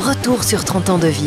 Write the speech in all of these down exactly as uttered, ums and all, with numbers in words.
Retour sur trente ans de vie.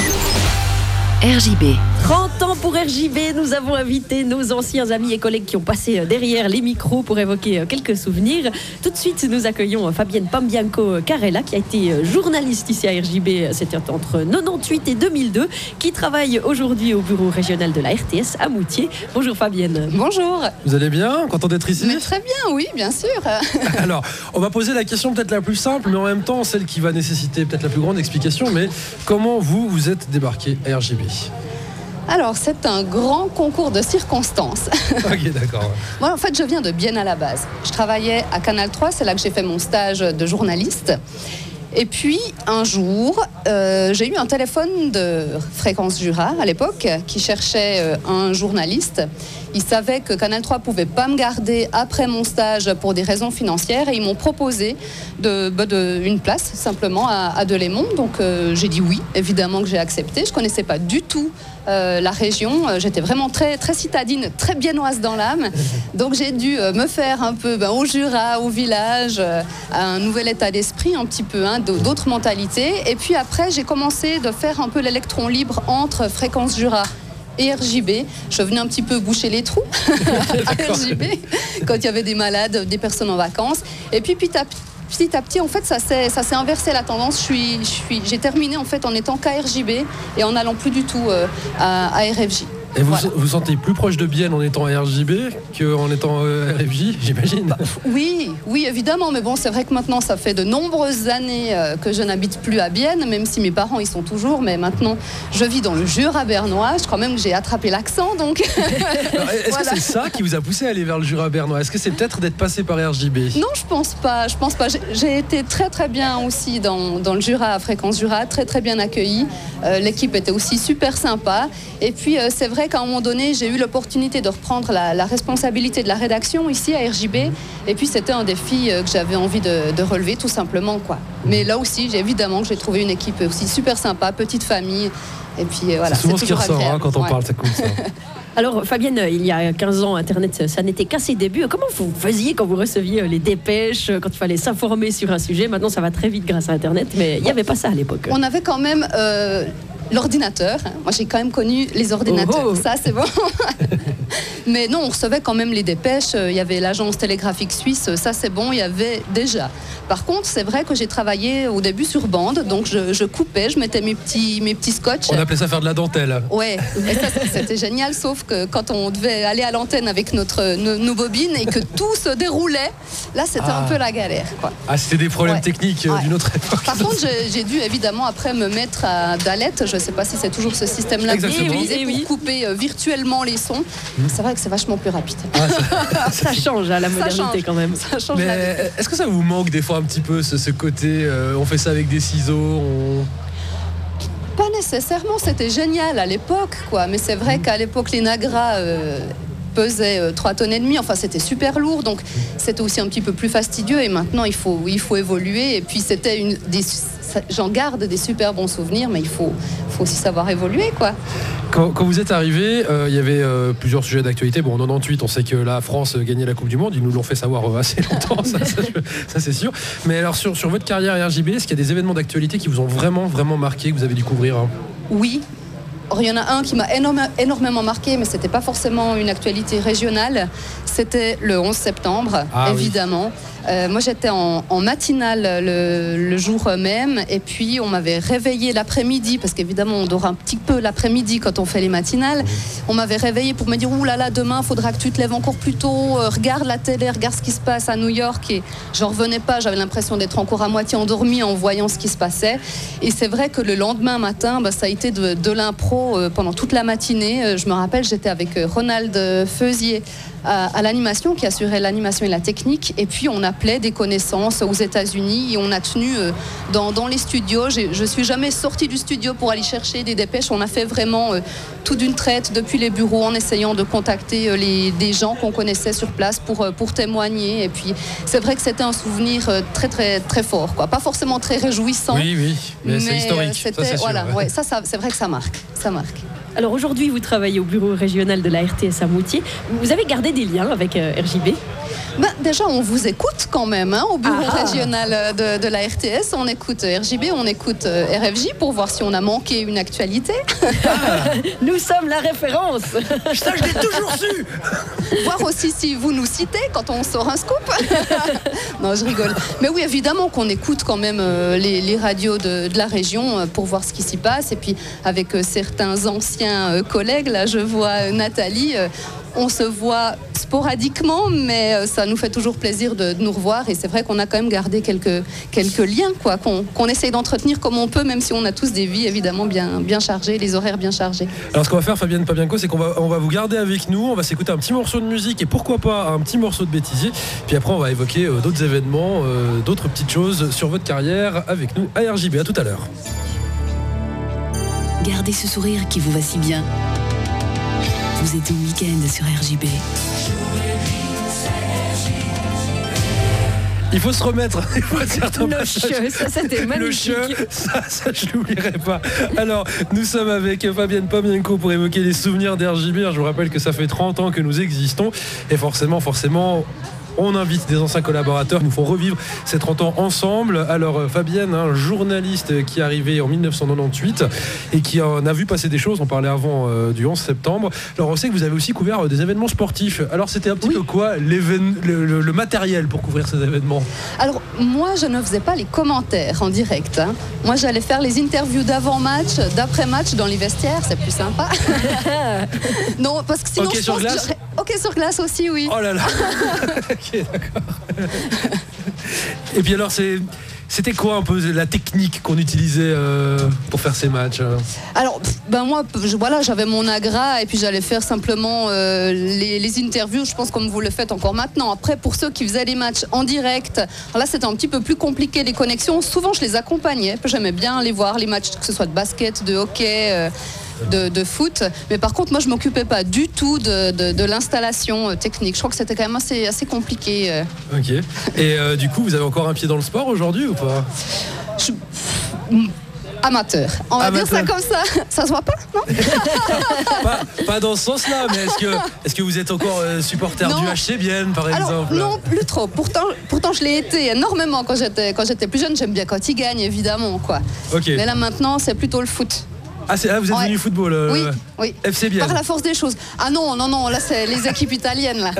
R J B. trente ans pour R J B, nous avons invité nos anciens amis et collègues qui ont passé derrière les micros pour évoquer quelques souvenirs. Tout de suite, nous accueillons Fabienne Pambianco-Carella, qui a été journaliste ici à R J B, c'était entre quatre-vingt-dix-huit et deux mille deux, qui travaille aujourd'hui au bureau régional de la R T S à Moutier. Bonjour Fabienne. Bonjour. Vous allez bien? Content d'être ici? Mais très bien, oui, bien sûr. Alors, on va poser la question peut-être la plus simple, mais en même temps celle qui va nécessiter peut-être la plus grande explication. Mais comment vous, vous êtes débarqué à R J B? Alors, c'est un grand concours de circonstances. Ok, d'accord. Moi, en fait, je viens de Bienne à la base. Je travaillais à Canal trois, c'est là que j'ai fait mon stage de journaliste. Et puis, un jour, euh, j'ai eu un téléphone de Fréquence Jura, à l'époque, qui cherchait euh, un journaliste. Ils savaient que Canal trois ne pouvait pas me garder après mon stage pour des raisons financières et ils m'ont proposé de, de, une place, simplement, à, à Delémont. Donc, euh, j'ai dit oui, évidemment que j'ai accepté. Je ne connaissais pas du tout euh, la région. J'étais vraiment très, très citadine, très biennoise dans l'âme. Donc, j'ai dû euh, me faire un peu ben, au Jura, au village, euh, à un nouvel état d'esprit, un petit peu, hein, d'autres mentalités. Et puis après, j'ai commencé de faire un peu l'électron libre entre Fréquence Jura et R J B. Je venais un petit peu boucher les trous à R J B quand il y avait des malades, des personnes en vacances. Et puis petit à petit, petit, à petit en fait, ça s'est, ça s'est inversé la tendance. Je suis, je suis, j'ai terminé en fait en étant qu'à R J B et en n'allant plus du tout euh, à, à R F J. Et vous voilà. vous sentez plus proche de Bienne en étant à R J B qu'en étant euh, R F J, j'imagine? Bah, oui, oui, évidemment. Mais bon, c'est vrai que maintenant, ça fait de nombreuses années euh, que je n'habite plus à Bienne, même si mes parents y sont toujours. Mais maintenant, je vis dans le Jura bernois. Je crois même que j'ai attrapé l'accent. Donc, Alors, est-ce voilà. que c'est ça qui vous a poussé à aller vers le Jura bernois? Est-ce que c'est peut-être d'être passé par R J B? Non, je pense pas. Je pense pas. J'ai, j'ai été très très bien aussi dans, dans le Jura, à Fréquence Jura, très très bien accueillie. Euh, l'équipe était aussi super sympa. Et puis, euh, c'est vrai qu'à un moment donné, j'ai eu l'opportunité de reprendre la, la responsabilité de la rédaction ici à R J B. Et puis, c'était un défi que j'avais envie de, de relever, tout simplement, quoi. Mais là aussi, j'ai, évidemment, que j'ai trouvé une équipe aussi super sympa, petite famille. Et puis, voilà, c'est souvent c'est ce qui toujours ressort hein, quand on ouais. parle, ça compte ça. Alors Fabienne, il y a quinze ans, Internet, ça n'était qu'à ses débuts. Comment vous faisiez quand vous receviez les dépêches, quand il fallait s'informer sur un sujet? Maintenant, ça va très vite grâce à Internet, mais il n'y avait pas ça à l'époque. On avait quand même euh, l'ordinateur. Moi, j'ai quand même connu les ordinateurs. Oh oh. Ça, c'est bon. Mais non, on recevait quand même les dépêches. Il y avait l'agence télégraphique suisse. Ça, c'est bon, il y avait déjà. Par contre, c'est vrai que j'ai travaillé au début sur bande. Donc, je, je coupais, je mettais mes petits, mes petits scotch. On appelait ça faire de la dentelle. Ouais, et ça, c'était génial. Sauf que quand on devait aller à l'antenne avec notre, nos, nos bobines et que tout se déroulait, là, c'était ah. un peu la galère, quoi. Ah, c'était des problèmes ouais. techniques euh, ouais. d'une autre époque. Par contre, j'ai, j'ai dû évidemment après me mettre à Dalet. Je ne sais pas si c'est toujours ce système-là que vous utilisez pour couper euh, virtuellement les sons. Mmh. C'est vrai que c'est vachement plus rapide. Ah, ça, ça change à la modernité change, quand même. Ça change. Mais la est-ce que ça vous manque des fois un petit peu ce, ce côté euh, on fait ça avec des ciseaux on... Pas nécessairement, c'était génial à l'époque, quoi. Mais c'est vrai mmh. qu'à l'époque, les Nagra euh, pesaient euh, trois tonnes et demie. Enfin, c'était super lourd, donc c'était aussi un petit peu plus fastidieux. Et maintenant, il faut, il faut évoluer. Et puis, c'était une des... J'en garde des super bons souvenirs, mais il faut, faut aussi savoir évoluer, quoi. Quand, quand vous êtes arrivé, euh, il y avait euh, plusieurs sujets d'actualité. Bon, en quatre-vingt-dix-huit, on sait que la France gagnait la Coupe du Monde. Ils nous l'ont fait savoir euh, assez longtemps, ça, ça, ça c'est sûr. Mais alors, sur, sur votre carrière à R J B, est-ce qu'il y a des événements d'actualité qui vous ont vraiment, vraiment marqué, que vous avez dû couvrir hein? Oui. Or, il y en a un qui m'a énorme, énormément marqué, mais ce n'était pas forcément une actualité régionale. C'était le onze septembre, ah, évidemment. Oui. Euh, moi, j'étais en, en matinale le, le jour même, et puis on m'avait réveillée l'après-midi, parce qu'évidemment, on dort un petit peu l'après-midi quand on fait les matinales. On m'avait réveillée pour me dire « Ouh là là, demain, il faudra que tu te lèves encore plus tôt, euh, regarde la télé, regarde ce qui se passe à New York. » Et je n'en revenais pas, j'avais l'impression d'être encore à moitié endormie en voyant ce qui se passait. Et c'est vrai que le lendemain matin, bah, ça a été de, de l'impro euh, pendant toute la matinée. Euh, je me rappelle, j'étais avec euh, Ronald Feusier à, à l'animation, qui assurait l'animation et la technique, et puis on appelait des connaissances aux États-Unis et on a tenu euh, dans, dans les studios. J'ai, je suis jamais sortie du studio pour aller chercher des dépêches. On a fait vraiment euh, tout d'une traite depuis les bureaux en essayant de contacter euh, les, des gens qu'on connaissait sur place pour, euh, pour témoigner. Et puis c'est vrai que c'était un souvenir euh, très très très fort, quoi. Pas forcément très réjouissant. Oui, oui, mais, mais c'est historique. Euh, c'était, ça, c'est sûr, voilà, ouais. Ouais, ça, ça, c'est vrai que ça marque. Ça marque. Alors aujourd'hui, vous travaillez au bureau régional de la R T S à Moutier. Vous avez gardé des liens avec euh, R J B ? Ben, déjà, on vous écoute quand même, hein, au bureau Ah. régional de, de la R T S. On écoute R J B, on écoute euh, R F J pour voir si on a manqué une actualité. Nous sommes la référence. Ça, je l'ai toujours su. Voir aussi si vous nous citez quand on sort un scoop. Non, je rigole. Mais oui, évidemment qu'on écoute quand même euh, les, les radios de, de la région euh, pour voir ce qui s'y passe. Et puis, avec euh, certains anciens euh, collègues, là, je vois euh, Nathalie, euh, on se voit sporadiquement, mais euh, ça nous fait toujours plaisir de, de nous revoir. Et c'est vrai qu'on a quand même gardé quelques, quelques liens, quoi, qu'on, qu'on essaye d'entretenir comme on peut, même si on a tous des vies évidemment bien, bien chargées, les horaires bien chargés. Alors ce qu'on va faire, Fabienne Pambianco, c'est qu'on va, on va vous garder avec nous, on va s'écouter un petit morceau de musique et pourquoi pas un petit morceau de bêtisier. Puis après, on va évoquer euh, d'autres événements, euh, d'autres petites choses sur votre carrière avec nous à R J B. À tout à l'heure. Gardez ce sourire qui vous va si bien. Vous êtes au week-end sur R J B. Il faut se remettre il faut certains Le passages. cheu, ça c'était magnifique. Le cheu, ça, ça je l'oublierai pas. Alors, nous sommes avec Fabienne Pambianco pour évoquer les souvenirs d'R J B. Je vous rappelle que ça fait trente ans que nous existons et forcément, forcément, on invite des anciens collaborateurs qui nous font revivre ces trente ans ensemble. Alors Fabienne, un journaliste qui est arrivé en dix-neuf cent quatre-vingt-dix-huit et qui en a vu passer des choses, on parlait avant euh, du onze septembre. Alors on sait que vous avez aussi couvert euh, des événements sportifs. Alors c'était un petit Oui. peu quoi le, le, le matériel pour couvrir ces événements? Alors, moi, je ne faisais pas les commentaires en direct. Hein. Moi, j'allais faire les interviews d'avant-match, d'après-match dans les vestiaires, c'est plus sympa. Non, parce que sinon, Ok je sur pense glace? que j'aurais- Ok, sur glace aussi, oui. Oh là là. Ok, d'accord. Et puis alors c'est... C'était quoi un peu la technique qu'on utilisait euh, pour faire ces matchs? Alors, pff, ben moi, je- voilà, j'avais mon agra et puis j'allais faire simplement euh, les, les interviews, je pense comme vous le faites encore maintenant. Après, pour ceux qui faisaient les matchs en direct, alors là, c'était un petit peu plus compliqué, les connexions. Souvent, je les accompagnais. J'aimais bien aller voir les matchs, que ce soit de basket, de hockey... euh, De, de foot, mais par contre moi je m'occupais pas du tout de, de, de l'installation euh, technique. Je crois que c'était quand même assez, assez compliqué. euh. Ok. Et euh, du coup, vous avez encore un pied dans le sport aujourd'hui ou pas? Je- Amateur, on va Amateur. dire ça comme ça. Ça se voit pas, non? pas, pas dans ce sens-là, mais est-ce que, est-ce que vous êtes encore euh, supporter Non. du H C Bienne, par Alors exemple? non, plus trop. Pourtant, pourtant je l'ai été énormément quand j'étais quand j'étais plus jeune. J'aime bien quand ils gagnent, évidemment, quoi. Ok. Mais là maintenant, c'est plutôt le foot. Ah, c'est, ah, vous êtes Ouais. venu football euh, Oui, oui. F C Bienne. Par la force des choses. Ah non, non, non. Là, c'est les équipes italiennes, là.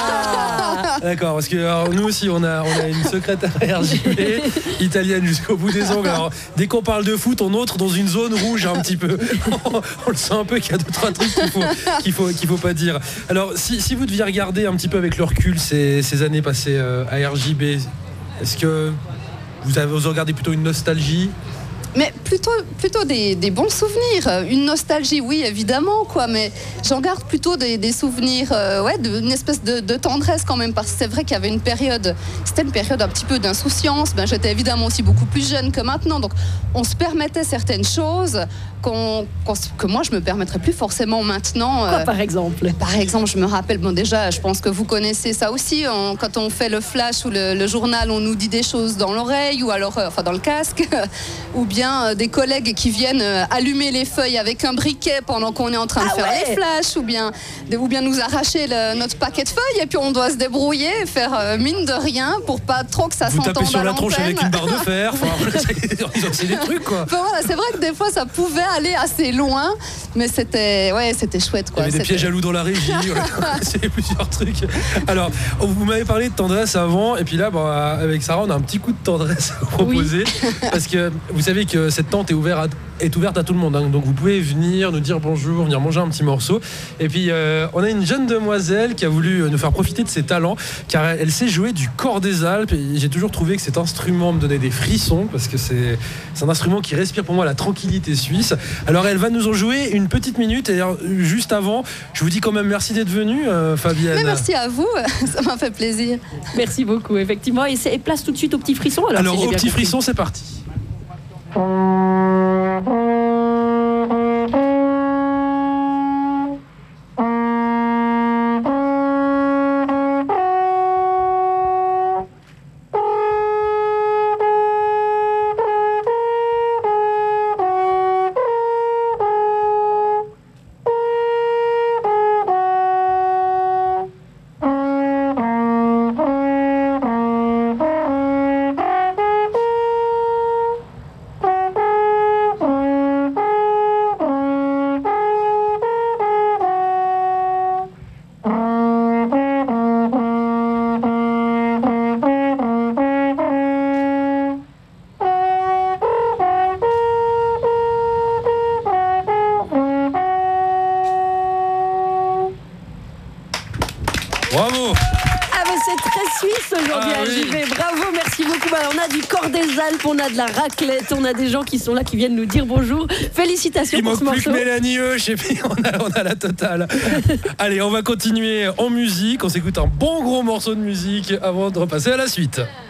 Ah, d'accord, parce que alors, nous aussi on a, on a une secrétaire R J B italienne jusqu'au bout des ongles. Alors, dès qu'on parle de foot, on entre dans une zone rouge un petit peu. On, on le sent un peu qu'il y a deux trois trucs qu'il faut, qu'il faut, qu'il faut pas dire. Alors si, si vous deviez regarder un petit peu avec le recul ces, ces années passées euh, à R J B, est-ce que vous avez vous regardez plutôt une nostalgie? Mais plutôt, plutôt des, des bons souvenirs. Une nostalgie, oui, évidemment, quoi. Mais j'en garde plutôt des, des souvenirs, euh, ouais, d'une espèce de, de tendresse quand même. Parce que c'est vrai qu'il y avait une période, c'était une période un petit peu d'insouciance. Ben, j'étais évidemment aussi beaucoup plus jeune que maintenant. Donc, on se permettait certaines choses qu'on, qu'on, que moi, je me permettrais plus forcément maintenant. Quoi, euh, par exemple? Par exemple, je me rappelle, bon déjà, je pense que vous connaissez ça aussi, on- quand on fait le flash ou le, le journal, on nous dit des choses dans l'oreille ou alors, euh, enfin dans le casque, ou bien euh, des collègues qui viennent euh, allumer les feuilles avec un briquet pendant qu'on est en train de Ah faire ouais. les flashs, ou bien, ou bien nous arracher le- notre paquet de feuilles et puis on doit se débrouiller et faire euh, mine de rien pour pas trop que ça Vous s'entende tapez sur à la tronche l'antenne. avec une barre de fer. Enfin, c'est, c'est des trucs quoi. Enfin, voilà, c'est vrai que des fois ça pouvait aller assez loin, mais c'était, ouais, c'était chouette Il y quoi. avait des C'était- pièges à loups dans la régie, c'est plusieurs trucs. Alors, vous m'avez parlé de tendresse avant, et puis là, bon, avec Sarah, on a un petit coup de tendresse à vous proposer, parce que vous savez que cette tente est ouverte à, est ouverte à tout le monde, hein, donc vous pouvez venir nous dire bonjour, venir manger un petit morceau. Et puis, euh, on a une jeune demoiselle qui a voulu nous faire profiter de ses talents, car elle, elle sait jouer du cor des Alpes, et j'ai toujours trouvé que cet instrument me donnait des frissons, parce que c'est, c'est un instrument qui respire pour moi la tranquillité suisse. Alors, elle va nous en jouer une petite minute, et alors, juste avant, je vous dis quand même merci d'être venue, euh, Fabienne. Mais merci à vous, ça m'a fait plaisir. Merci beaucoup, effectivement. Et, c'est- et place tout de suite au petit frisson. Alors, Alors, si j'ai au bien petit compris. frisson, c'est parti. R J B. Oui. Bravo, merci beaucoup. Alors, on a du corps des Alpes, on a de la raclette, on a des gens qui sont là, qui viennent nous dire bonjour. Félicitations Il pour ce morceau. morceau. Il manque plus que Mélanie Euch et puis on a, on a la totale. Allez, on va continuer en musique. On s'écoute un bon gros morceau de musique avant de repasser à la suite.